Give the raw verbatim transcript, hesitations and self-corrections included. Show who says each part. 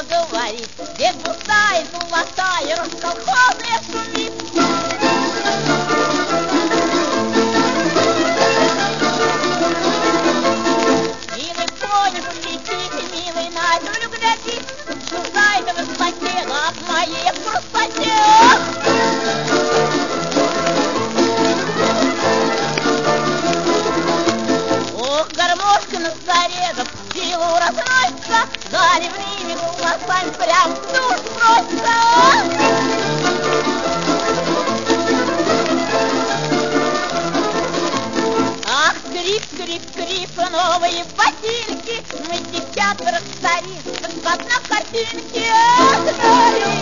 Speaker 1: говорит, где густая, золотая, расколхозная шумит. Милый конюх, летите, милый, на землю гляди, чужая на высоте, над моей красоте. Ох, гармошка на зарезах, силу разносится, заливными голосами прям в душ просится. Ах, скрип, скрип, скрип, новые ботинки, мы девчата растарим, под на картинке.